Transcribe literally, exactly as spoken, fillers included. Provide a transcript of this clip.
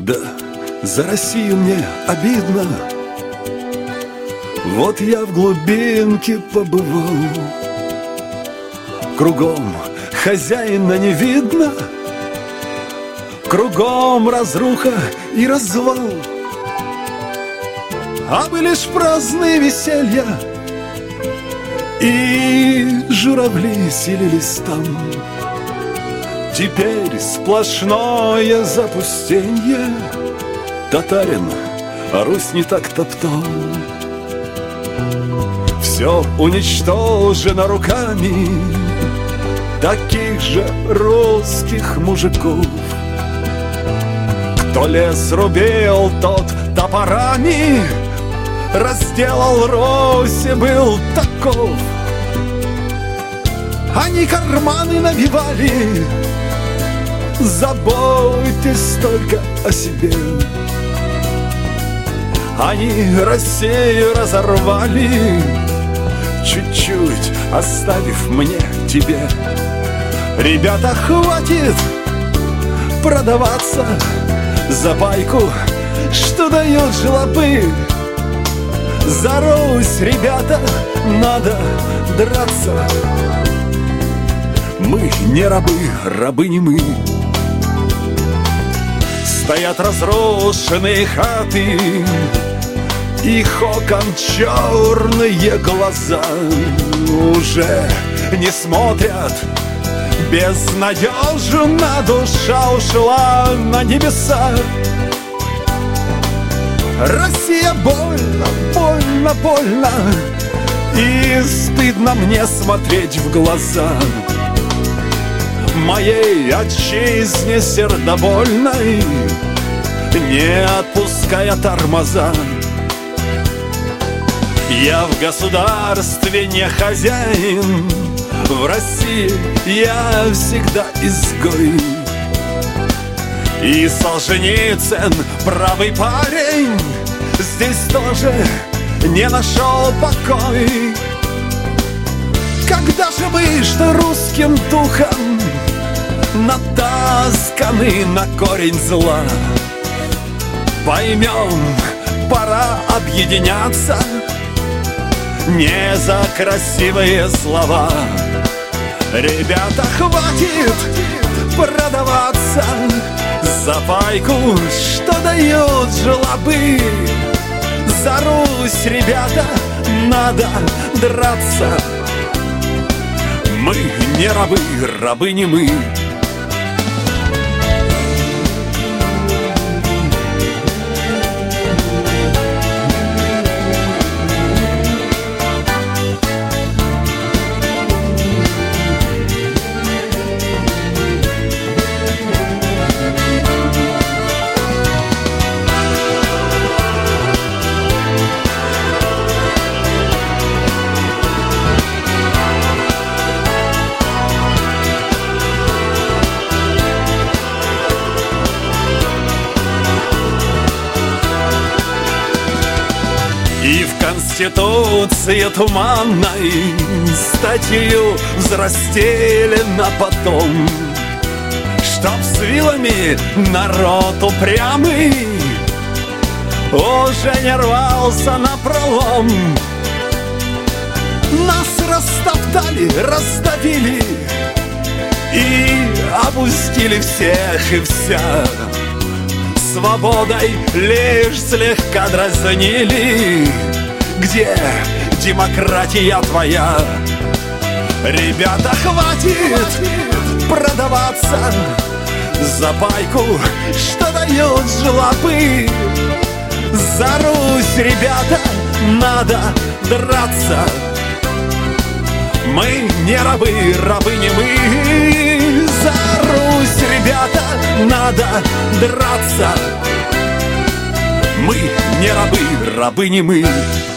Да, за Россию мне обидно. Вот я в глубинке побывал, кругом хозяина не видно, кругом разруха и развал. А были лишь праздные веселья, и журавли селились там. Теперь сплошное запустенье, татарин, а Русь не так топтал. Все уничтожено руками таких же русских мужиков. Кто лес рубил, тот топорами разделал Русь и был таков. Они карманы набивали, заботьтесь только о себе. Они Россию разорвали, чуть-чуть оставив мне, тебе. Ребята, хватит продаваться за байку, что дает жлобы. За Русь, ребята, надо драться. Мы не рабы, рабы не мы. Стоят разрушенные хаты, их окон черные глаза уже не смотрят безнадежно, душа ушла на небеса. Россия больно, больно, больно, и стыдно мне смотреть в глаза моей отчизне сердобольной, не отпуская тормоза. Я в государстве не хозяин, в России я всегда изгой. И Солженицын, правый парень, здесь тоже не нашел покой. Когда же мы, что русским духом натасканы на корень зла, поймем, пора объединяться не за красивые слова. Ребята, хватит продаваться за пайку, что дают жлобы. За Русь, ребята, надо драться. Мы не рабы, рабы не мы. И в Конституции туманной статью взрастелено потом, чтоб с вилами народ упрямый уже не рвался напролом. Нас растоптали, раздавили и опустили всех и вся. Свободой лишь слегка дразнили. Где демократия твоя? Ребята, хватит продаваться за пайку, что дают жлобы. За Русь, ребята, надо драться. Мы не рабы, рабы не мы. За Русь, ребята, надо драться. Мы не рабы, рабы не мы.